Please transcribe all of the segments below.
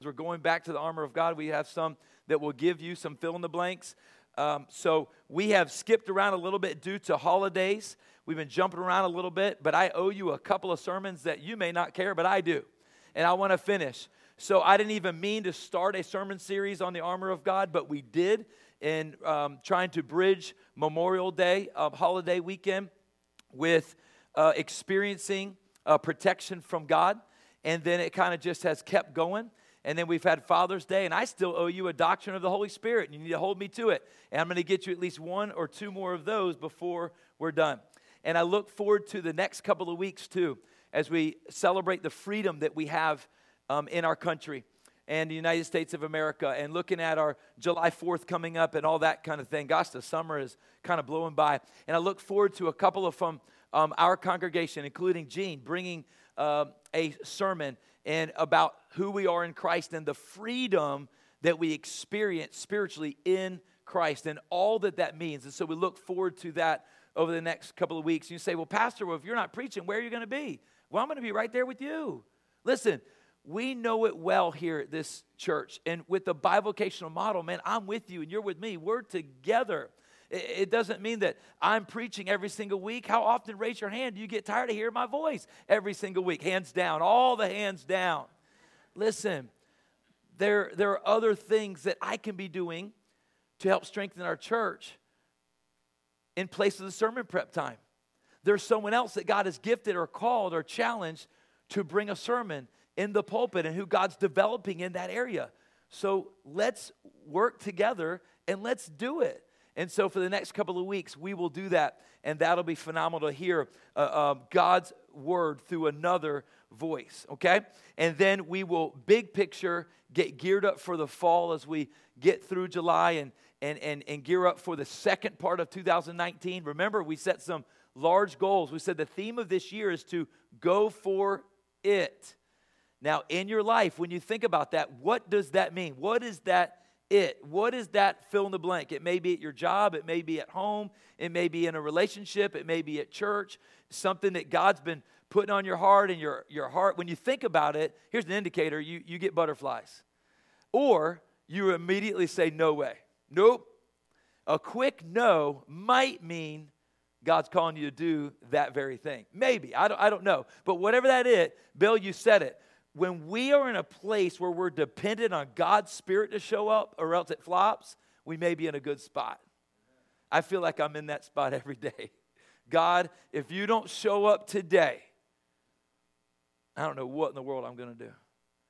We're going back to the armor of God. We have some that will give you some fill in the blanks. So we have skipped around a little bit due to holidays. We've been jumping around a little bit, but I owe you a couple of sermons that you may not care, but I do. And I want to finish. So I didn't even mean to start a sermon series on the armor of God, but we did in trying to bridge Memorial Day, holiday weekend, with experiencing protection from God. And then it kind of just has kept going. And then we've had Father's Day, and I still owe you a doctrine of the Holy Spirit, and you need to hold me to it. And I'm going to get you at least one or two more of those before we're done. And I look forward to the next couple of weeks, too, as we celebrate the freedom that we have in our country and the United States of America, and looking at our July 4th coming up and all that kind of thing. Gosh, the summer is kind of blowing by. And I look forward to a couple of from our congregation, including Gene, bringing a sermon and about who we are in Christ and the freedom that we experience spiritually in Christ and all that that means. And so we look forward to that over the next couple of weeks. And you say, well, Pastor, if you're not preaching, where are you going to be? Well, I'm going to be right there with you. Listen, we know it well here at this church. And with the bivocational model, man, I'm with you and you're with me. We're together. It doesn't mean that I'm preaching every single week. How often, raise your hand, do you get tired of hearing my voice every single week? Hands down, all the hands down. Listen, there are other things that I can be doing to help strengthen our church in place of the sermon prep time. There's someone else that God has gifted or called or challenged to bring a sermon in the pulpit and who God's developing in that area. So let's work together and let's do it. And so for the next couple of weeks, we will do that, and that'll be phenomenal to hear God's word through another voice, okay? And then we will, big picture, get geared up for the fall as we get through July and gear up for the second part of 2019. Remember, we set some large goals. We said the theme of this year is to go for it. Now, in your life, when you think about that, what does that mean? What is that? What is that fill in the blank? It may be at your job, it may be at home, it may be in a relationship, it may be at church, something that God's been putting on your heart and your heart. When you think about it, here's an indicator, you get butterflies. Or you immediately say, no way. Nope. A quick no might mean God's calling you to do that very thing. Maybe, I don't know. But whatever that is, Bill, you said it. When we are in a place where we're dependent on God's Spirit to show up or else it flops, we may be in a good spot. I feel like I'm in that spot every day. God, if you don't show up today, I don't know what in the world I'm going to do.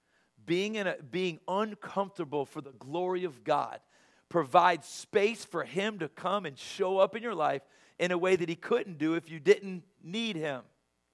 Being uncomfortable for the glory of God provides space for Him to come and show up in your life in a way that He couldn't do if you didn't need Him.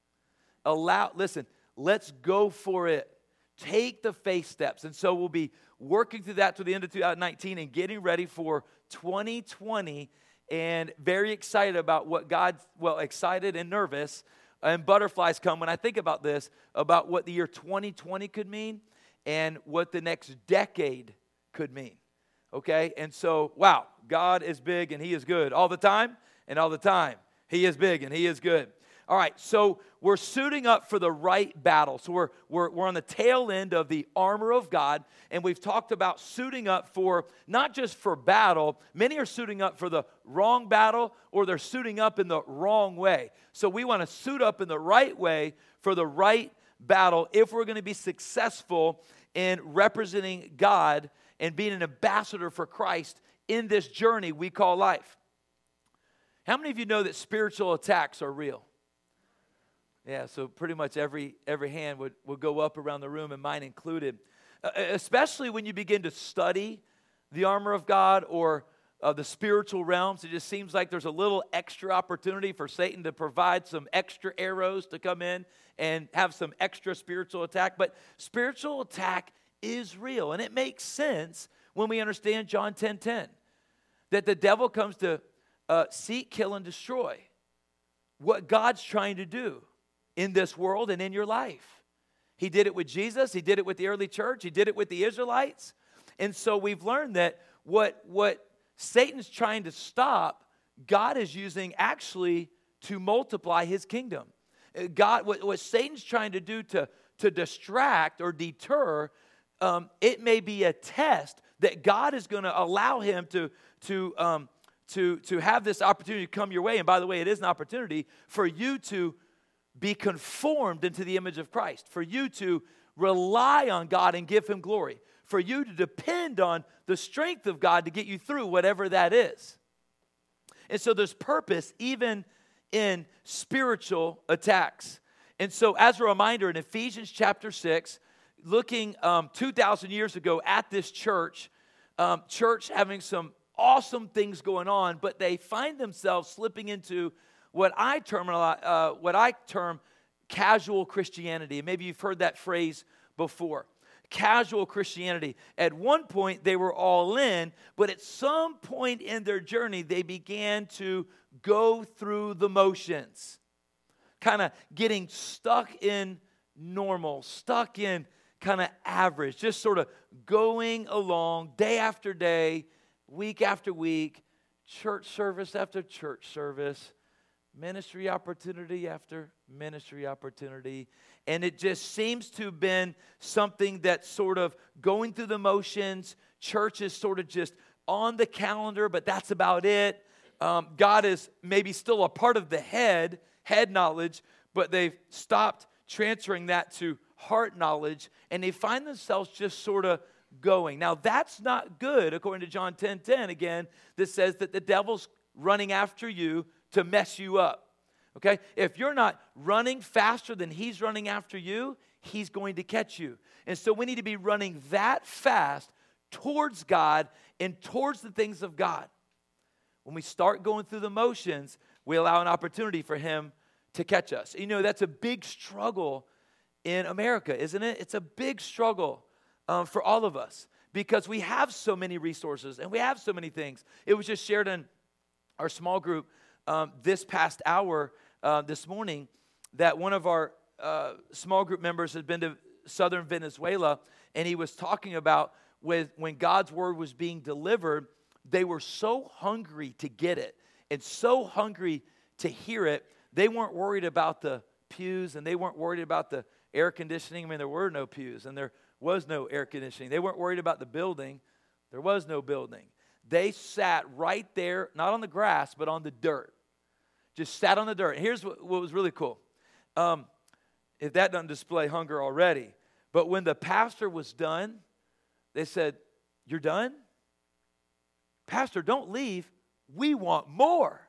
Listen, let's go for it. Take the faith steps. And so we'll be working through that to the end of 2019 and getting ready for 2020 and very excited about what excited and nervous and butterflies come when I think about this, about what the year 2020 could mean and what the next decade could mean. Okay? And so, wow, God is big and He is good all the time and all the time. He is big and He is good. All right, so we're suiting up for the right battle. So we're on the tail end of the armor of God, and we've talked about suiting up for, not just for battle, many are suiting up for the wrong battle, or they're suiting up in the wrong way. So we want to suit up in the right way for the right battle if we're going to be successful in representing God and being an ambassador for Christ in this journey we call life. How many of you know that spiritual attacks are real? Yeah, so pretty much every hand would go up around the room, and mine included. Especially when you begin to study the armor of God or the spiritual realms, it just seems like there's a little extra opportunity for Satan to provide some extra arrows to come in and have some extra spiritual attack. But spiritual attack is real, and it makes sense when we understand John 10:10, that the devil comes to seek, kill, and destroy what God's trying to do in this world and in your life. He did it with Jesus. He did it with the early church. He did it with the Israelites. And so we've learned that what Satan's trying to stop, God is using actually to multiply His kingdom. What Satan's trying to do to distract or deter, it may be a test that God is going to allow him to have this opportunity to come your way. And by the way, it is an opportunity for you to be conformed into the image of Christ, for you to rely on God and give him glory, for you to depend on the strength of God to get you through whatever that is. And so there's purpose even in spiritual attacks. And so as a reminder, in Ephesians chapter 6, looking 2,000 years ago at this church having some awesome things going on, but they find themselves slipping into what I term casual Christianity. Maybe you've heard that phrase before. Casual Christianity. At one point, they were all in, but at some point in their journey, they began to go through the motions, kind of getting stuck in normal, stuck in kind of average, just sort of going along day after day, week after week, church service after church service, ministry opportunity after ministry opportunity. And it just seems to have been something that's sort of going through the motions. Church is sort of just on the calendar, but that's about it. God is maybe still a part of the head knowledge, but they've stopped transferring that to heart knowledge, and they find themselves just sort of going. Now, that's not good, according to John 10:10, again, that says that the devil's running after you to mess you up, okay? If you're not running faster than he's running after you, he's going to catch you. And so we need to be running that fast towards God and towards the things of God. When we start going through the motions, we allow an opportunity for him to catch us. You know, that's a big struggle in America, isn't it? It's a big struggle for all of us because we have so many resources and we have so many things. It was just shared in our small group this past hour this morning that one of our small group members had been to southern Venezuela, and he was talking about when God's word was being delivered, they were so hungry to get it and so hungry to hear it, they weren't worried about the pews and they weren't worried about the air conditioning. I mean, there were no pews and there was no air conditioning. They weren't worried about the building. There was no building. They sat right there, not on the grass, but on the dirt. Just sat on the dirt. And here's what was really cool. If that doesn't display hunger already. But when the pastor was done, they said, "You're done? Pastor, don't leave. We want more."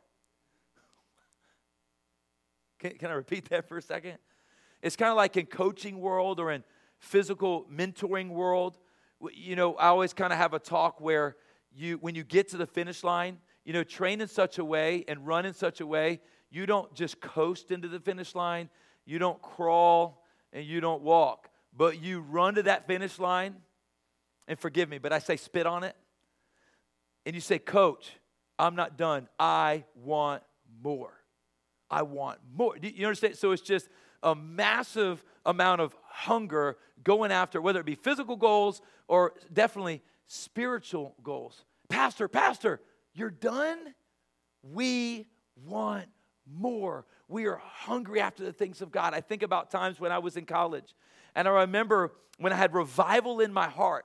Can I repeat that for a second? It's kind of like in coaching world or in physical mentoring world. You know, I always kind of have a talk where when you get to the finish line, you know, train in such a way and run in such a way, you don't just coast into the finish line, you don't crawl and you don't walk, but you run to that finish line, and forgive me, but I say spit on it, and you say, "Coach, I'm not done. I want more. I want more." Do you understand? So it's just a massive amount of hunger going after, whether it be physical goals or definitely spiritual goals. Pastor, you're done? We want more. We are hungry after the things of God. I think about times when I was in college, and I remember when I had revival in my heart.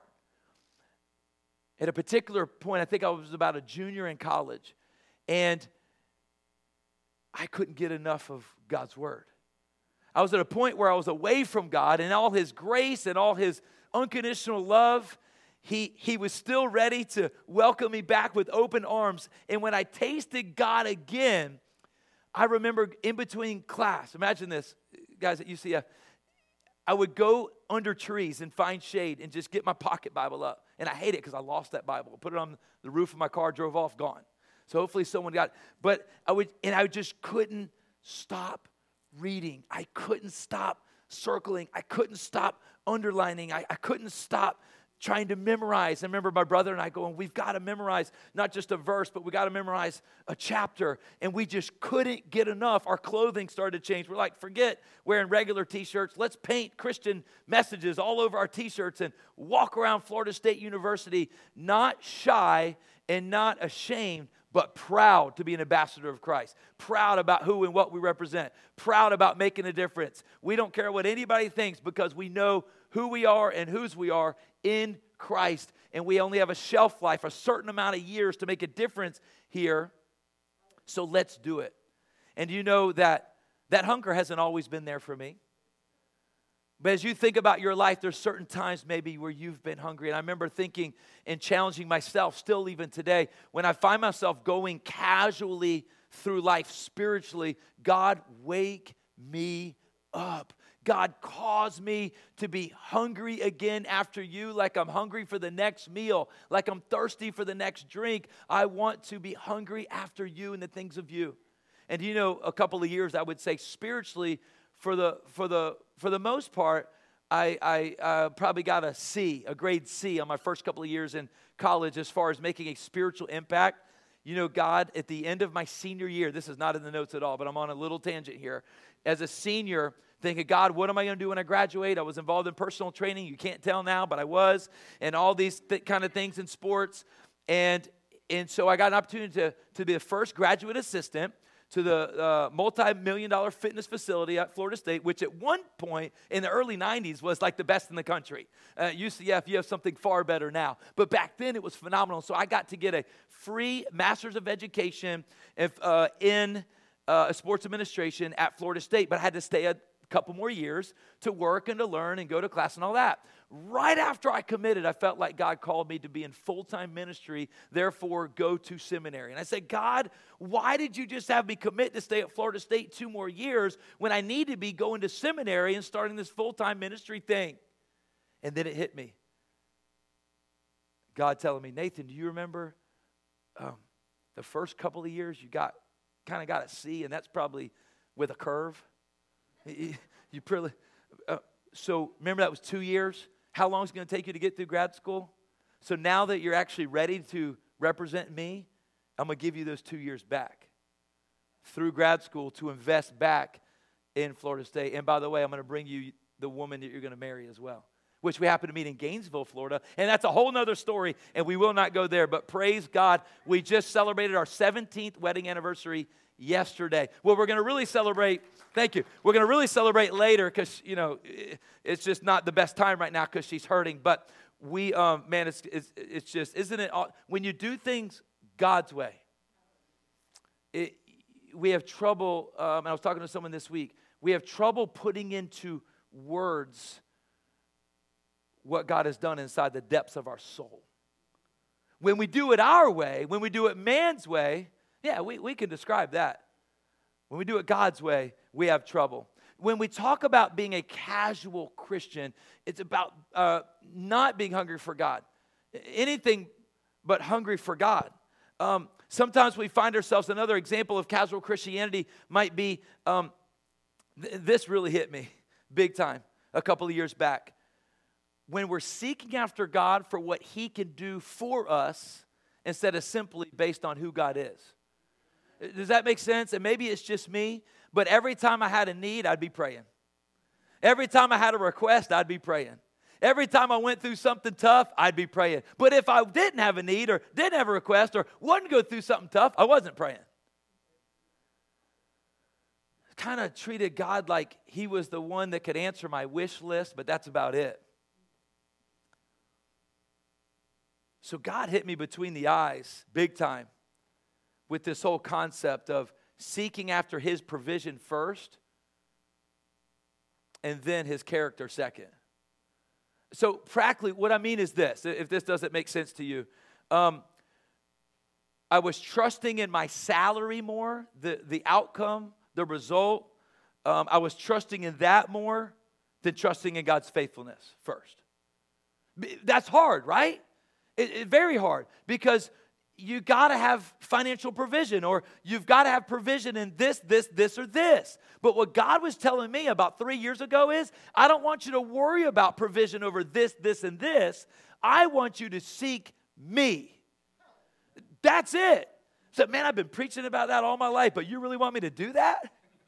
At a particular point, I think I was about a junior in college, and I couldn't get enough of God's word. I was at a point where I was away from God and all his grace and all his unconditional love. He was still ready to welcome me back with open arms. And when I tasted God again, I remember in between class, imagine this, guys at UCF, I would go under trees and find shade and just get my pocket Bible up. And I hate it because I lost that Bible. I put it on the roof of my car, drove off, gone. So hopefully someone got it. But I just couldn't stop reading. I couldn't stop circling. I couldn't stop underlining. I couldn't stop trying to memorize. I remember my brother and I going, we've got to memorize not just a verse, but we got to memorize a chapter. And we just couldn't get enough. Our clothing started to change. We're like, forget wearing regular t-shirts. Let's paint Christian messages all over our t-shirts and walk around Florida State University, not shy and not ashamed, but proud to be an ambassador of Christ, proud about who and what we represent, proud about making a difference. We don't care what anybody thinks because we know who we are and whose we are in Christ. And we only have a shelf life, a certain amount of years to make a difference here. So let's do it. And you know that hunger hasn't always been there for me. But as you think about your life, there's certain times maybe where you've been hungry. And I remember thinking and challenging myself, still even today, when I find myself going casually through life spiritually, God, wake me up. God, cause me to be hungry again after you, like I'm hungry for the next meal, like I'm thirsty for the next drink. I want to be hungry after you and the things of you. And you know, a couple of years, I would say spiritually, for the most part, I probably got a C, a grade C on my first couple of years in college as far as making a spiritual impact. You know, God, at the end of my senior year, this is not in the notes at all, but I'm on a little tangent here. As a senior, thinking, God, what am I going to do when I graduate? I was involved in personal training. You can't tell now, but I was. And all these kind of things in sports. And so I got an opportunity to be the first graduate assistant to the multi-million-dollar fitness facility at Florida State, which at one point in the early 90s was like the best in the country. UCF, you have something far better now. But back then, it was phenomenal. So I got to get a free Master's of Education in sports administration at Florida State, but I had to stay a couple more years to work and to learn and go to class and all that. Right after I committed, I felt like God called me to be in full-time ministry, therefore go to seminary. And I said, God, why did you just have me commit to stay at Florida State 2 more years when I need to be going to seminary and starting this full-time ministry thing? And then it hit me. God telling me, Nathan, do you remember the first couple of years you kind of got a C, and that's probably with a curve? You probably, so remember that was 2 years? How long is it going to take you to get through grad school? So now that you're actually ready to represent me, I'm going to give you those 2 years back through grad school to invest back in Florida State. And by the way, I'm going to bring you the woman that you're going to marry as well, which we happen to meet in Gainesville, Florida. And that's a whole nother story, and we will not go there. But praise God, we just celebrated our 17th wedding anniversary yesterday. Well, we're going to really celebrate. Thank you. We're going to really celebrate later because, you know, it's just not the best time right now because she's hurting. But we, man, it's just, isn't it, when you do things God's way, we have trouble, and I was talking to someone this week, we have trouble putting into words what God has done inside the depths of our soul. When we do it our way, when we do it man's way, yeah, we can describe that. When we do it God's way, we have trouble. When we talk about being a casual Christian, it's about not being hungry for God. Anything but hungry for God. Sometimes we find ourselves, another example of casual Christianity might be, this really hit me big time a couple of years back. When we're seeking after God for what He can do for us instead of simply based on who God is. Does that make sense? And maybe it's just me, but every time I had a need, I'd be praying. Every time I had a request, I'd be praying. Every time I went through something tough, I'd be praying. But if I didn't have a need or didn't have a request or wasn't going through something tough, I wasn't praying. Kind of treated God like He was the one that could answer my wish list, but that's about it. So God hit me between the eyes big time with this whole concept of seeking after His provision first and then His character second. So practically what I mean is this, if this doesn't make sense to you. I was trusting in my salary more, the outcome, the result. I was trusting in that more than trusting in God's faithfulness first. That's hard, right? It's very hard because you got to have financial provision or you've got to have provision in this, or this. But what God was telling me about 3 years ago is, I don't want you to worry about provision over this, and this. I want you to seek me. That's it. So, man, I've been preaching about that all my life, but you really want me to do that?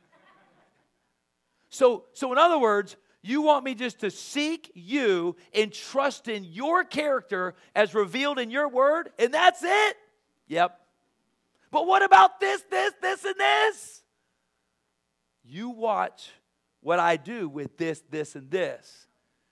So in other words, you want me just to seek you and trust in your character as revealed in your word, and that's it? Yep. But what about this, and this? You watch what I do with this, and this.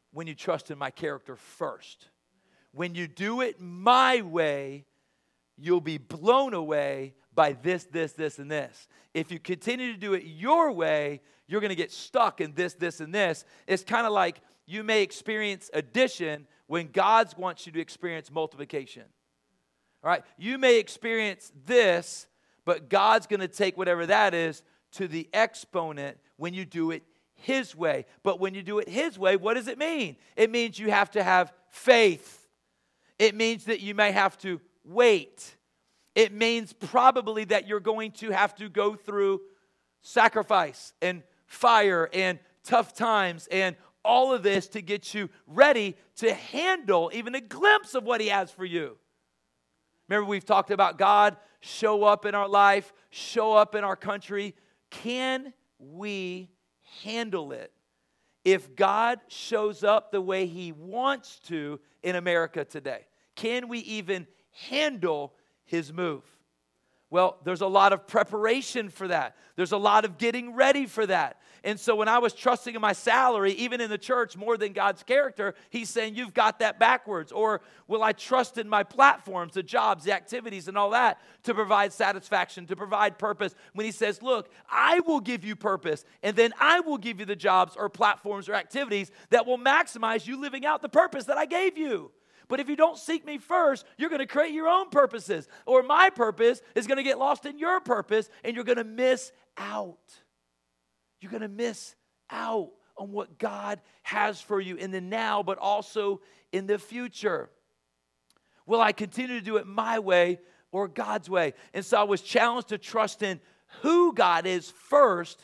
when you trust in my character first. When you do it my way, you'll be blown away by this, and this. If you continue to do it your way, you're going to get stuck in this, and this. It's kind of like you may experience addition when God wants you to experience multiplication. All right? You may experience this, but God's going to take whatever that is to the exponent when you do it His way. But when you do it His way, what does it mean? It means you have to have faith. It means that you may have to wait. It means probably that you're going to have to go through sacrifice and fire and tough times and all of this to get you ready to handle even a glimpse of what He has for you. Remember, we've talked about God show up in our life, show up in our country. Can we handle it if God shows up the way He wants to in America today? Can we even handle His move? Well, there's a lot of preparation for that. There's a lot of getting ready for that. And so when I was trusting in my salary, even in the church, more than God's character, He's saying, you've got that backwards. Or will I trust in my platforms, the jobs, the activities, and all that to provide satisfaction, to provide purpose? When He says, look, I will give you purpose, and then I will give you the jobs or platforms or activities that will maximize you living out the purpose that I gave you. But if you don't seek me first, you're going to create your own purposes. Or my purpose is going to get lost in your purpose, and you're going to miss out. You're going to miss out on what God has for you in the now, but also in the future. Will I continue to do it my way or God's way? And so I was challenged to trust in who God is first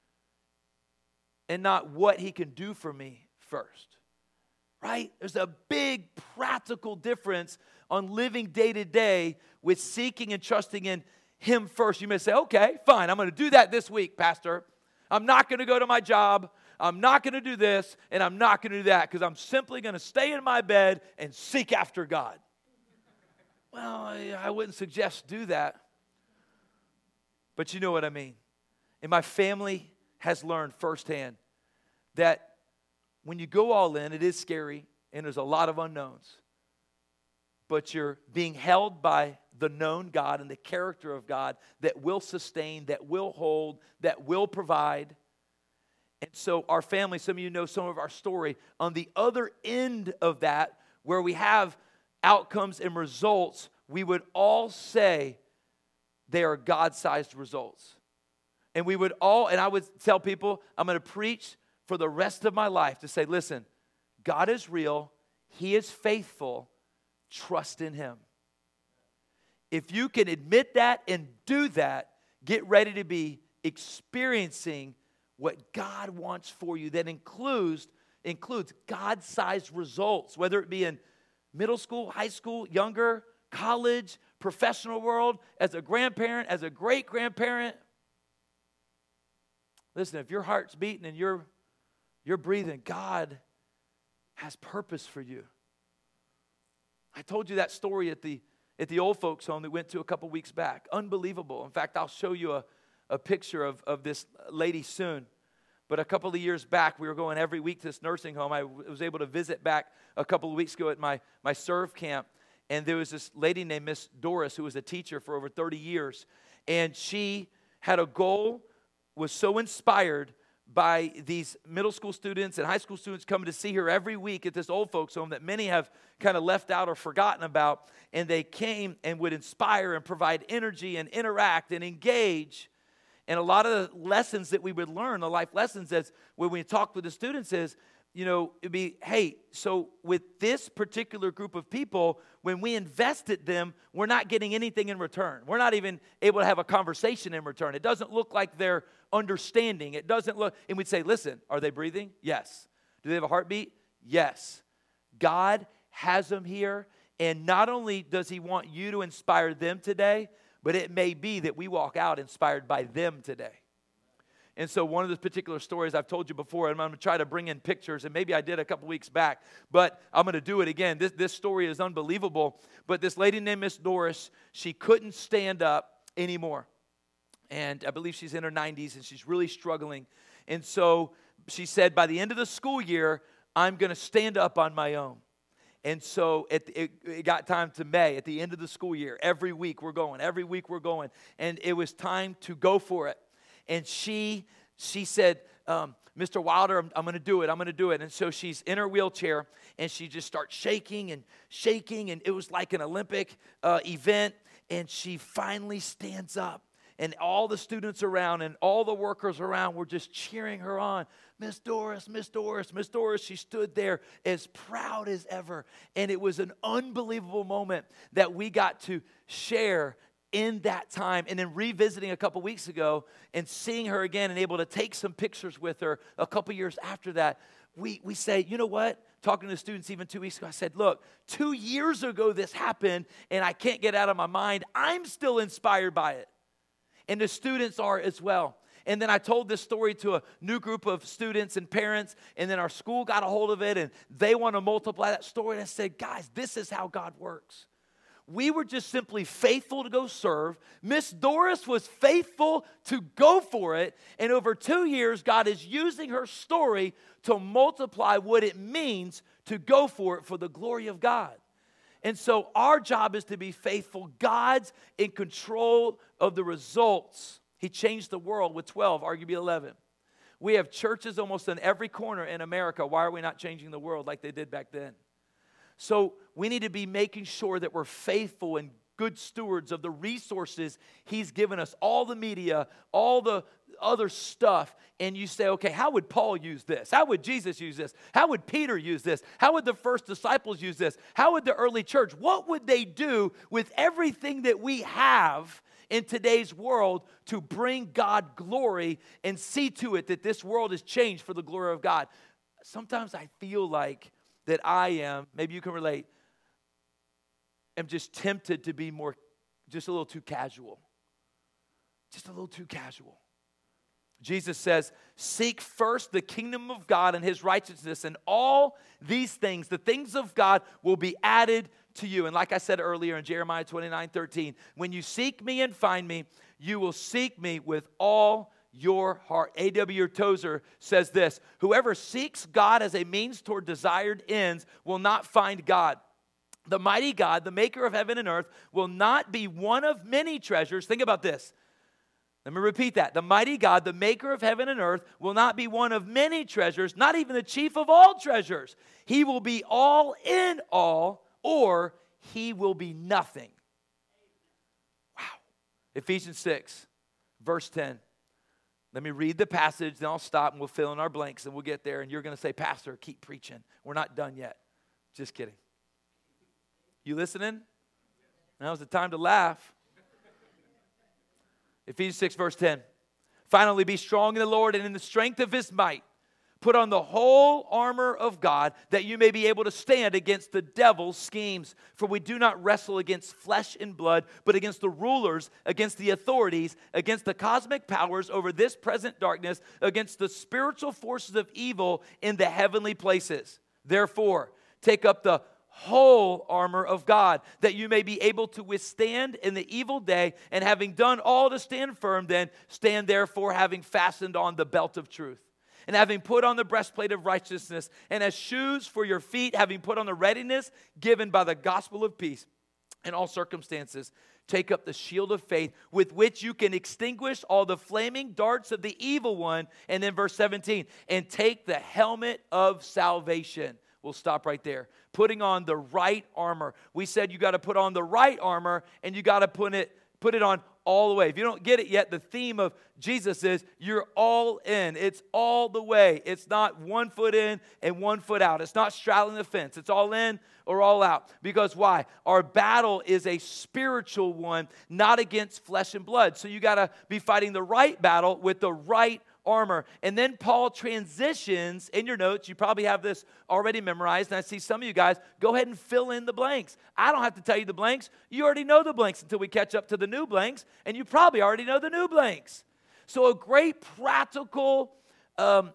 and not what He can do for me first. Right? There's a big practical difference on living day to day with seeking and trusting in Him first. You may say, okay, fine, I'm going to do that this week, Pastor. I'm not going to go to my job. I'm not going to do this, and I'm not going to do that because I'm simply going to stay in my bed and seek after God. Well, I wouldn't suggest do that. But you know what I mean. And my family has learned firsthand that when you go all in, it is scary, and there's a lot of unknowns. But you're being held by the known God and the character of God that will sustain, that will hold, that will provide. And so our family, some of you know some of our story, on the other end of that, where we have outcomes and results, we would all say they are God-sized results. And we would all, and I would tell people, I'm going to preach for the rest of my life to say, listen, God is real, He is faithful, trust in Him. If you can admit that and do that, get ready to be experiencing what God wants for you. That includes God-sized results, whether it be in middle school, high school, younger, college, professional world, as a grandparent, as a great-grandparent. Listen, if your heart's beating and you're breathing, God has purpose for you. I told you that story at the old folks home that we went to a couple weeks back. Unbelievable. In fact, I'll show you a picture of this lady soon. But a couple of years back, we were going every week to this nursing home. I was able to visit back a couple of weeks ago at my serve camp. And there was this lady named Miss Doris who was a teacher for over 30 years. And she had a goal, was so inspired by these middle school students and high school students coming to see her every week at this old folks home that many have kind of left out or forgotten about. And they came and would inspire and provide energy and interact and engage. And a lot of the lessons that we would learn, the life lessons, as when we talk with the students is, it'd be, hey, so with this particular group of people, when we invested them, we're not getting anything in return. We're not even able to have a conversation in return. It doesn't look like they're understanding. It doesn't look, and we'd say, listen, are they breathing? Yes. Do they have a heartbeat? Yes. God has them here, and not only does He want you to inspire them today, but it may be that we walk out inspired by them today. And so one of the particular stories I've told you before, and I'm going to try to bring in pictures, and maybe I did a couple weeks back, but I'm going to do it again. This story is unbelievable. But this lady named Miss Doris, she couldn't stand up anymore. And I believe she's in her 90s, and she's really struggling. And so she said, by the end of the school year, I'm going to stand up on my own. And so it got time to May, at the end of the school year. Every week we're going. And it was time to go for it. And she said, Mr. Wilder, I'm going to do it. And so she's in her wheelchair, and she just starts shaking. And it was like an Olympic event. And she finally stands up. And all the students around and all the workers around were just cheering her on. Miss Doris, Miss Doris, Miss Doris. She stood there as proud as ever. And it was an unbelievable moment that we got to share in that time. And then revisiting a couple weeks ago and seeing her again and able to take some pictures with her a couple years after that, we say, you know what? Talking to the students even 2 weeks ago, I said, look, 2 years ago this happened, and I can't get out of my mind. I'm still inspired by it. And the students are as well. And then I told this story to a new group of students and parents, and then our school got a hold of it, and they want to multiply that story. And I said, guys, this is how God works. We were just simply faithful to go serve. Miss Doris was faithful to go for it. And over 2 years, God is using her story to multiply what it means to go for it for the glory of God. And so our job is to be faithful. God's in control of the results. He changed the world with 12, arguably 11. We have churches almost in every corner in America. Why are we not changing the world like they did back then? So we need to be making sure that we're faithful and good stewards of the resources He's given us. All the media, all the other stuff. And you say, okay, how would Paul use this? How would Jesus use this? How would Peter use this? How would the first disciples use this? How would the early church? What would they do with everything that we have in today's world to bring God glory and see to it that this world is changed for the glory of God? Sometimes I feel like that I am, maybe you can relate, am just tempted to be more, just a little too casual. Just a little too casual. Jesus says, seek first the kingdom of God and His righteousness, and all these things, the things of God, will be added to you. And like I said earlier in Jeremiah 29:13, when you seek me and find me, you will seek me with all your heart. A.W. Tozer says this, whoever seeks God as a means toward desired ends will not find God. The mighty God, the maker of heaven and earth, will not be one of many treasures. Think about this. Let me repeat that. The mighty God, the maker of heaven and earth, will not be one of many treasures, not even the chief of all treasures. He will be all in all, or He will be nothing. Wow. Ephesians 6, verse 10. Let me read the passage, then I'll stop and we'll fill in our blanks and we'll get there. And you're going to say, Pastor, keep preaching. We're not done yet. Just kidding. You listening? Now's the time to laugh. Ephesians 6, verse 10. Finally, be strong in the Lord and in the strength of His might. Put on the whole armor of God, that you may be able to stand against the devil's schemes. For we do not wrestle against flesh and blood, but against the rulers, against the authorities, against the cosmic powers over this present darkness, against the spiritual forces of evil in the heavenly places. Therefore, take up the whole armor of God, that you may be able to withstand in the evil day, and having done all to stand firm, then stand therefore, having fastened on the belt of truth, and having put on the breastplate of righteousness, and as shoes for your feet, having put on the readiness given by the gospel of peace. In all circumstances, take up the shield of faith, with which you can extinguish all the flaming darts of the evil one. And then verse 17, and take the helmet of salvation. We'll stop right there. Putting on the right armor. We said you got to put on the right armor, and you got to put it on all the way. If you don't get it yet, the theme of Jesus is you're all in. It's all the way. It's not 1 foot in and 1 foot out. It's not straddling the fence. It's all in or all out. Because why? Our battle is a spiritual one, not against flesh and blood. So you got to be fighting the right battle with the right armor. And then Paul transitions in your notes. You probably have this already memorized. And I see some of you guys, go ahead and fill in the blanks. I don't have to tell you the blanks. You already know the blanks until we catch up to the new blanks. And you probably already know the new blanks. So a great practical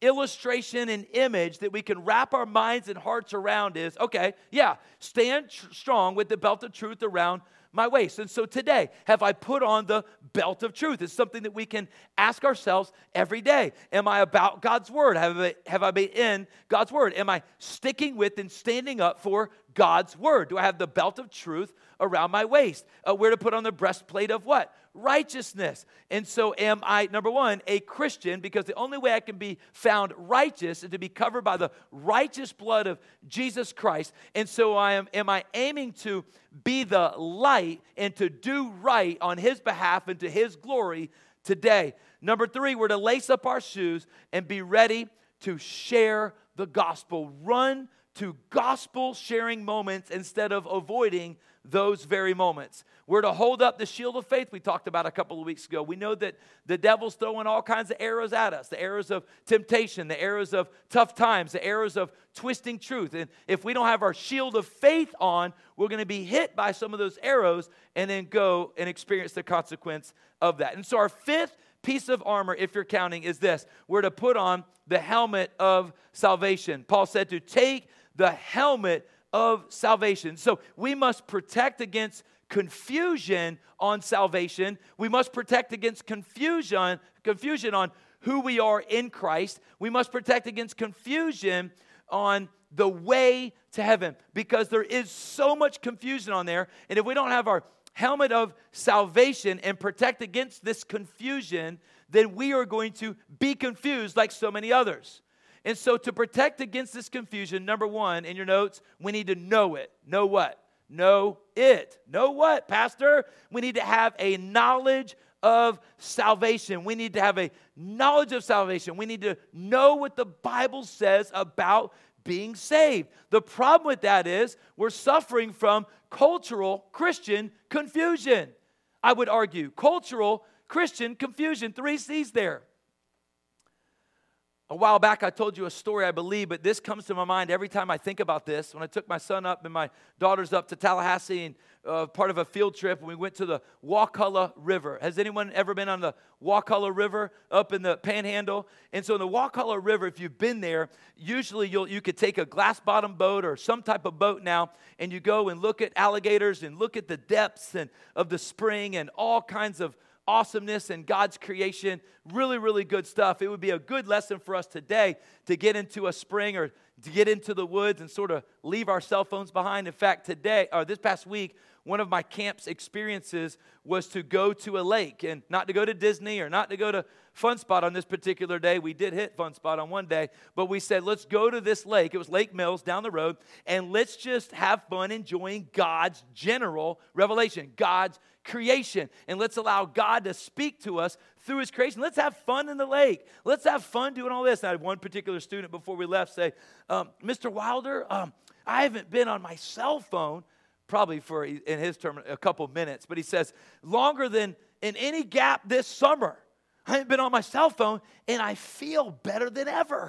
illustration and image that we can wrap our minds and hearts around is, okay, yeah, stand strong with the belt of truth around my waist. And so today, have I put on the belt of truth? It's something that we can ask ourselves every day. Am I about God's word? Have I been in God's word? Am I sticking with and standing up for God's word? Do I have the belt of truth around my waist? Where to put on the breastplate of what? Righteousness. And so am I, number one, a Christian? Because the only way I can be found righteous is to be covered by the righteous blood of Jesus Christ. And so am I aiming to be the light and to do right on His behalf and to His glory today? Number three, we're to lace up our shoes and be ready to share the gospel. Run to gospel sharing moments instead of avoiding those very moments. We're to hold up the shield of faith we talked about a couple of weeks ago. We know that the devil's throwing all kinds of arrows at us, the arrows of temptation, the arrows of tough times, the arrows of twisting truth. And if we don't have our shield of faith on, we're going to be hit by some of those arrows and then go and experience the consequence of that. And so our fifth piece of armor, if you're counting, is this. We're to put on the helmet of salvation. Paul said to take the helmet of salvation. So we must protect against confusion on salvation. We must protect against confusion on who we are in Christ. We must protect against confusion on the way to heaven, because there is so much confusion on there. And if we don't have our helmet of salvation and protect against this confusion, then we are going to be confused like so many others. And so to protect against this confusion, number one, in your notes, we need to know it. Know what? Know it. Know what, Pastor? We need to have a knowledge of salvation. We need to have a knowledge of salvation. We need to know what the Bible says about being saved. The problem with that is we're suffering from cultural Christian confusion. I would argue cultural Christian confusion. 3 C's there. A while back, I told you a story, I believe, but this comes to my mind every time I think about this. When I took my son up and my daughters up to Tallahassee and part of a field trip, and we went to the Wakulla River. Has anyone ever been on the Wakulla River up in the Panhandle? And so in the Wakulla River, if you've been there, usually you could take a glass-bottom boat or some type of boat now, and you go and look at alligators and look at the depths of the spring and all kinds of awesomeness and God's creation. Really, really good stuff. It would be a good lesson for us today to get into a spring or to get into the woods and sort of leave our cell phones behind. In fact, this past week, one of my camp's experiences was to go to a lake, and not to go to Disney or not to go to Fun Spot on this particular day. We did hit Fun Spot on one day, but we said, let's go to this lake. It was Lake Mills down the road, and let's just have fun enjoying God's general revelation, God's creation, and let's allow God to speak to us through His creation. Let's have fun in the lake. Let's have fun doing all this. And I had one particular student before we left say, Mr. Wilder, I haven't been on my cell phone probably for, in his term, a couple minutes, but he says, longer than in any gap this summer. I haven't been on my cell phone, and I feel better than ever.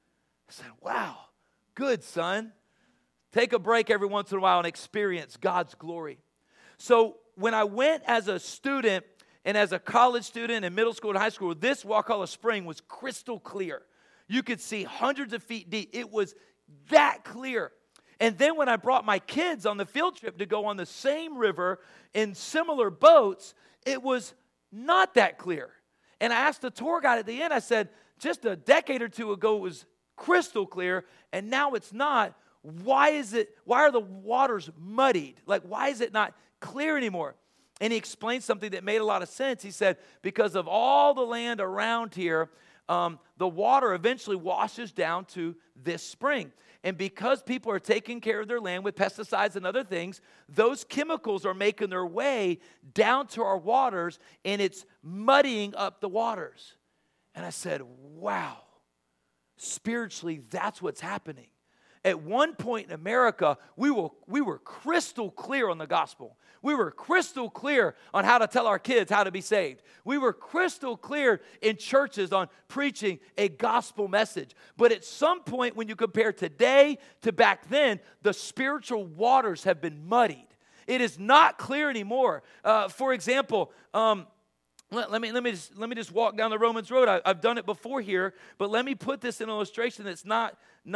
I said, wow, good, son. Take a break every once in a while and experience God's glory. So when I went as a student and as a college student in middle school and high school, this Wakulla Spring was crystal clear. You could see hundreds of feet deep. It was that clear. And then when I brought my kids on the field trip to go on the same river in similar boats, it was not that clear. And I asked the tour guide at the end, I said, just a decade or two ago it was crystal clear, and now it's not. Why are the waters muddied? Like, why is it not clear anymore? And he explained something that made a lot of sense. He said, because of all the land around here, the water eventually washes down to this spring. And because people are taking care of their land with pesticides and other things, those chemicals are making their way down to our waters, and it's muddying up the waters. And I said, wow, spiritually, that's what's happening. At one point in America, we were crystal clear on the gospel. We were crystal clear on how to tell our kids how to be saved. We were crystal clear in churches on preaching a gospel message. But at some point, when you compare today to back then, the spiritual waters have been muddied. It is not clear anymore. For example, Let me just walk down the Romans road. I've done it before here, but let me put this in illustration that's not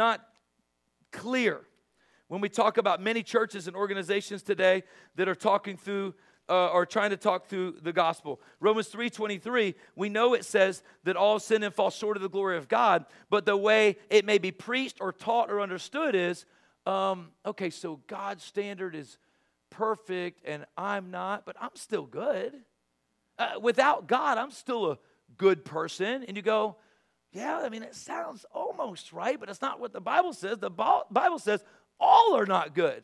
clear. When we talk about many churches and organizations today that are talking through or trying to talk through the gospel. Romans 3:23, we know it says that all sin and fall short of the glory of God, but the way it may be preached or taught or understood is, okay, so God's standard is perfect and I'm not, but I'm still good. Without God, I'm still a good person. And you go, yeah, I mean, it sounds almost right, but it's not what the Bible says. The Bible says all are not good.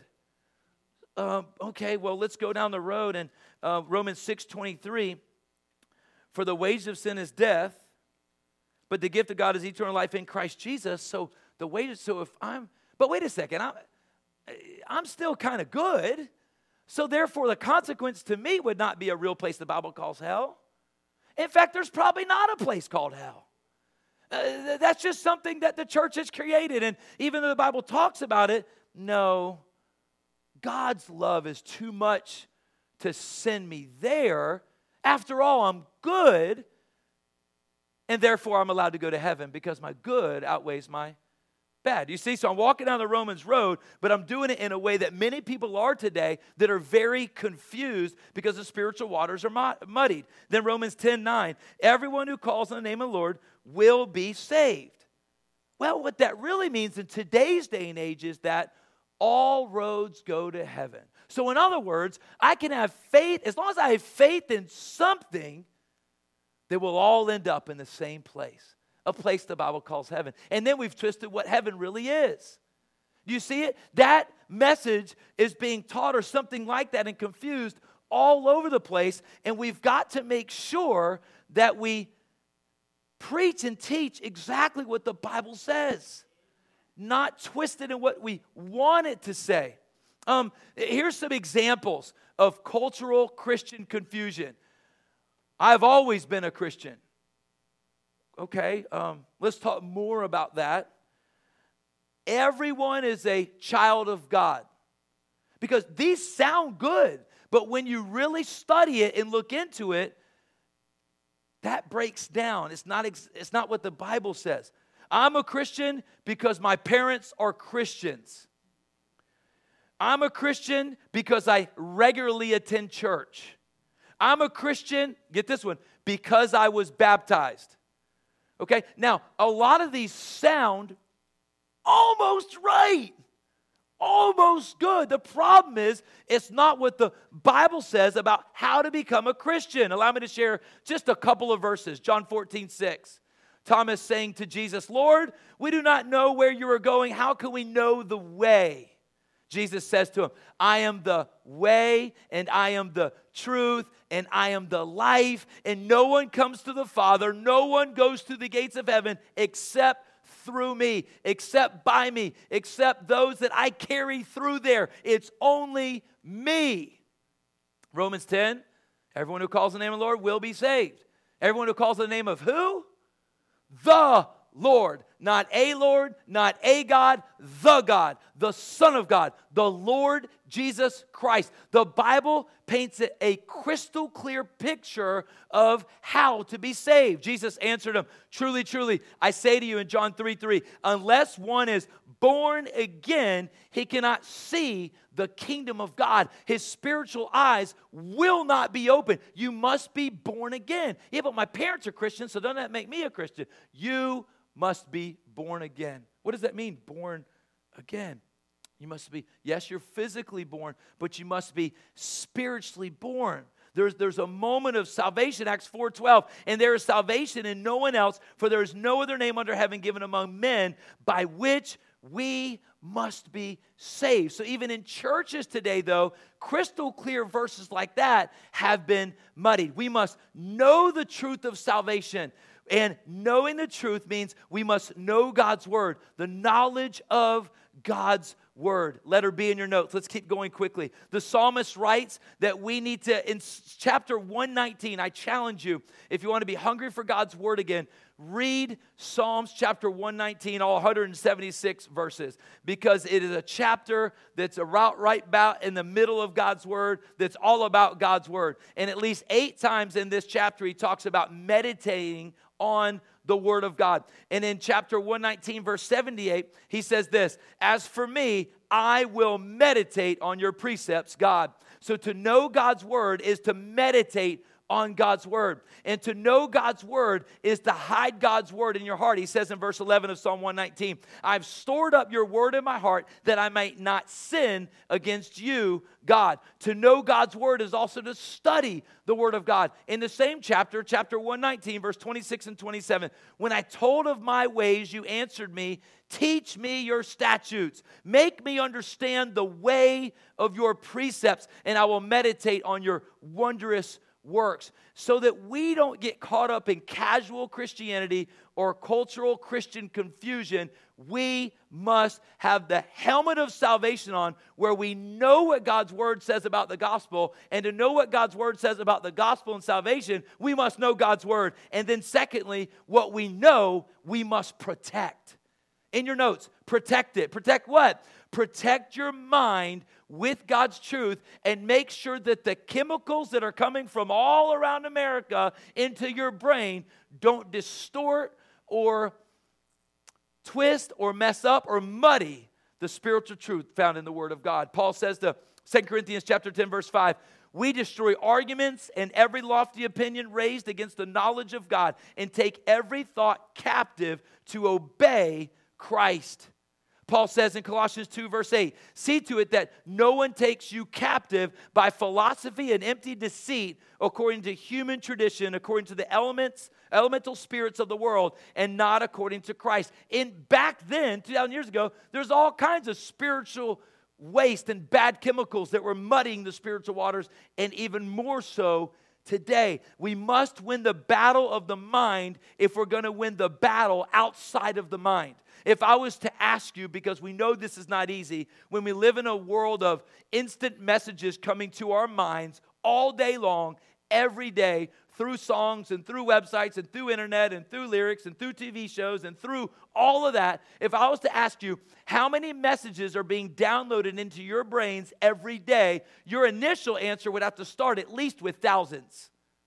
Okay, well, let's go down the road. And Romans 6:23, for the wages of sin is death, but the gift of God is eternal life in Christ Jesus. So the wages, but wait a second, I'm still kind of good. So therefore, the consequence to me would not be a real place the Bible calls hell. In fact, there's probably not a place called hell. That's just something that the church has created. And even though the Bible talks about it, no, God's love is too much to send me there. After all, I'm good, and therefore I'm allowed to go to heaven because my good outweighs my bad. You see, so I'm walking down the Romans road, but I'm doing it in a way that many people are today that are very confused because the spiritual waters are muddied. Then Romans 10:9, everyone who calls on the name of the Lord will be saved. Well, what that really means in today's day and age is that all roads go to heaven. So in other words, I can have faith, as long as I have faith in something, they will all end up in the same place. A place the Bible calls heaven. And then we've twisted what heaven really is. Do you see it? That message is being taught or something like that and confused all over the place. And we've got to make sure that we preach and teach exactly what the Bible says, not twisted in what we want it to say. Here's some examples of cultural Christian confusion. I've always been a Christian. Okay, let's talk more about that. Everyone is a child of God. Because these sound good, but when you really study it and look into it, that breaks down. It's not what the Bible says. I'm a Christian because my parents are Christians. I'm a Christian because I regularly attend church. I'm a Christian, get this one, because I was baptized. Okay, now, a lot of these sound almost right, almost good. The problem is, it's not what the Bible says about how to become a Christian. Allow me to share just a couple of verses. John 14:6. Thomas saying to Jesus, Lord, we do not know where you are going. How can we know the way? Jesus says to him, I am the way, and I am the truth, and I am the life, and no one comes to the Father, no one goes to the gates of heaven except through me, except by me, except those that I carry through there. It's only me. Romans 10, everyone who calls the name of the Lord will be saved. Everyone who calls the name of who? The Lord, not a Lord, not a God, the Son of God, the Lord Jesus Christ. The Bible paints a crystal clear picture of how to be saved. Jesus answered him, truly, truly, I say to you in John 3:3, unless one is born again, he cannot see the kingdom of God. His spiritual eyes will not be open. You must be born again. Yeah, but my parents are Christians, so doesn't that make me a Christian? You must be born again. What does that mean, born again? You must be, yes, you're physically born, but you must be spiritually born. There's a moment of salvation, Acts 4:12, and there is salvation in no one else, for there is no other name under heaven given among men by which we must be saved. So even in churches today, though, crystal clear verses like that have been muddied. We must know the truth of salvation. And knowing the truth means we must know God's word. The knowledge of God's word. Let her be in your notes. Let's keep going quickly. The psalmist writes that we need to, in chapter 119, I challenge you, if you want to be hungry for God's word again, read Psalms chapter 119, all 176 verses, because it is a chapter that's right about in the middle of God's word, that's all about God's word. And at least 8 times in this chapter, he talks about meditating on the word of God. And in chapter 119, verse 78, he says this, as for me, I will meditate on your precepts, God. So to know God's word is to meditate on God's word. And to know God's word is to hide God's word in your heart. He says in verse 11 of Psalm 119, I've stored up your word in my heart that I might not sin against you, God. To know God's word is also to study the word of God. In the same chapter, chapter 119, verse 26 and 27, when I told of my ways, you answered me, teach me your statutes. Make me understand the way of your precepts, and I will meditate on your wondrous works, so that we don't get caught up in casual Christianity or cultural Christian confusion. We must have the helmet of salvation on, where we know what God's word says about the gospel. And to know what God's word says about the gospel and salvation, we must know God's word. And then secondly, what we know, we must protect. In your notes, protect it. Protect what? Protect your mind with God's truth, and make sure that the chemicals that are coming from all around America into your brain don't distort or twist or mess up or muddy the spiritual truth found in the Word of God. Paul says to 2 Corinthians chapter 10, verse 5, we destroy arguments and every lofty opinion raised against the knowledge of God, and take every thought captive to obey Christ. Paul says in Colossians 2, verse 8, see to it that no one takes you captive by philosophy and empty deceit, according to human tradition, according to the elemental spirits of the world, and not according to Christ. And back then, 2,000 years ago, there's all kinds of spiritual waste and bad chemicals that were muddying the spiritual waters, and even more so today. We must win the battle of the mind if we're going to win the battle outside of the mind. If I was to ask you, because we know this is not easy, when we live in a world of instant messages coming to our minds all day long, every day, through songs and through websites and through internet and through lyrics and through TV shows and through all of that, if I was to ask you how many messages are being downloaded into your brains every day, your initial answer would have to start at least with thousands.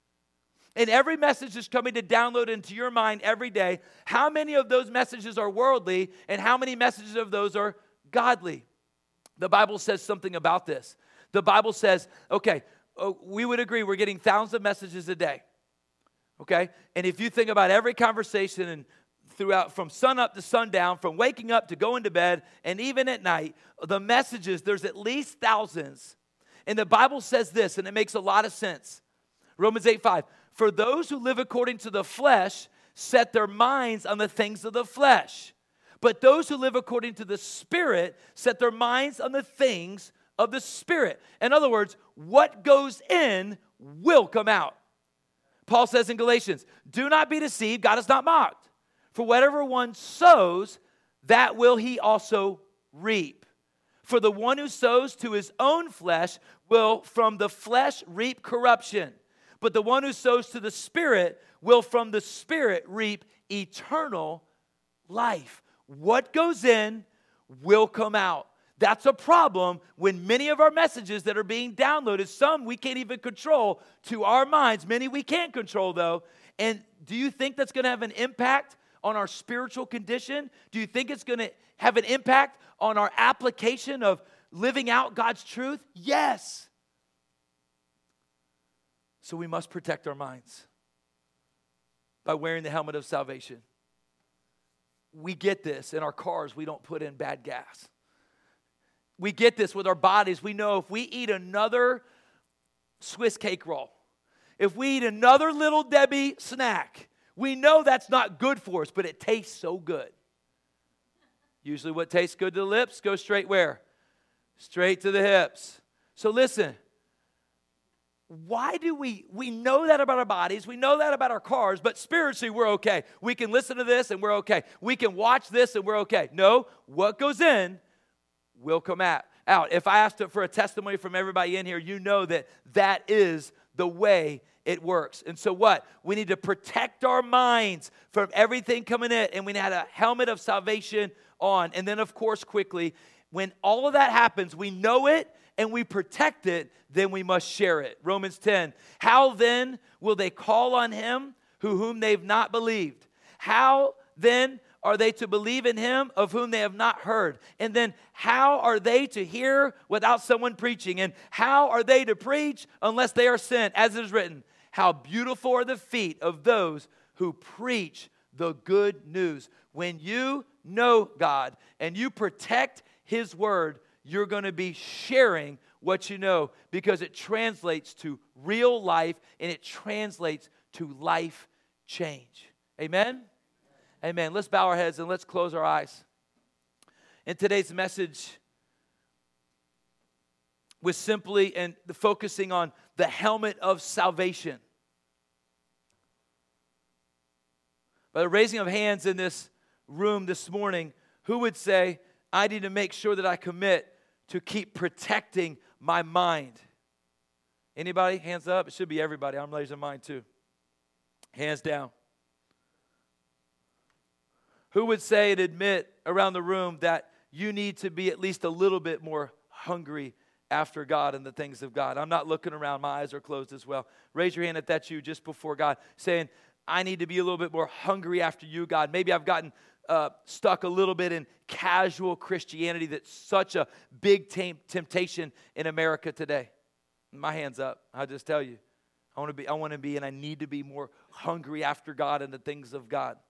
And every message is coming to download into your mind every day. How many of those messages are worldly, and how many messages of those are godly? The Bible says something about this. The Bible says, okay, we would agree we're getting thousands of messages a day. Okay? And if you think about every conversation and throughout, from sun up to sundown, from waking up to going to bed, and even at night, the messages, there's at least thousands. And the Bible says this, and it makes a lot of sense. Romans 8:5. For those who live according to the flesh set their minds on the things of the flesh. But those who live according to the Spirit set their minds on the things of the Spirit. In other words, what goes in will come out. Paul says in Galatians, do not be deceived, God is not mocked. For whatever one sows, that will he also reap. For the one who sows to his own flesh will from the flesh reap corruption. But the one who sows to the Spirit will from the Spirit reap eternal life. What goes in will come out. That's a problem when many of our messages that are being downloaded, some we can't even control to our minds. Many we can't control, though. And do you think that's going to have an impact on our spiritual condition? Do you think it's going to have an impact on our application of living out God's truth? Yes. So we must protect our minds by wearing the helmet of salvation. We get this in our cars. We don't put in bad gas. We get this with our bodies. We know if we eat another Swiss cake roll, if we eat another Little Debbie snack, we know that's not good for us, but it tastes so good. Usually what tastes good to the lips goes straight where? Straight to the hips. So listen. Why do we know that about our bodies, we know that about our cars, but spiritually we're okay. We can listen to this and we're okay. We can watch this and we're okay. No, what goes in will come out. If I asked for a testimony from everybody in here, you know that that is the way it works. And so what? We need to protect our minds from everything coming in, and we need a helmet of salvation on. And then, of course, quickly, when all of that happens, we know it and we protect it, then we must share it. Romans 10, how then will they call on him whom they've not believed? How then are they to believe in him of whom they have not heard? And then how are they to hear without someone preaching? And how are they to preach unless they are sent? As it is written, how beautiful are the feet of those who preach the good news. When you know God and you protect his word, you're going to be sharing what you know, because it translates to real life and it translates to life change. Amen? Amen. Let's bow our heads and let's close our eyes. In today's message, we're simply and focusing on the helmet of salvation. By the raising of hands in this room this morning, who would say, I need to make sure that I commit to keep protecting my mind? Anybody? Hands up. It should be everybody. I'm raising mine too. Hands down. Who would say and admit around the room that you need to be at least a little bit more hungry after God and the things of God? I'm not looking around. My eyes are closed as well. Raise your hand if that's you, just before God, saying, I need to be a little bit more hungry after you, God. Maybe I've gotten stuck a little bit in casual Christianity that's such a big temptation in America today. My hand's up. I'll just tell you. I want to be, and I need to be more hungry after God and the things of God.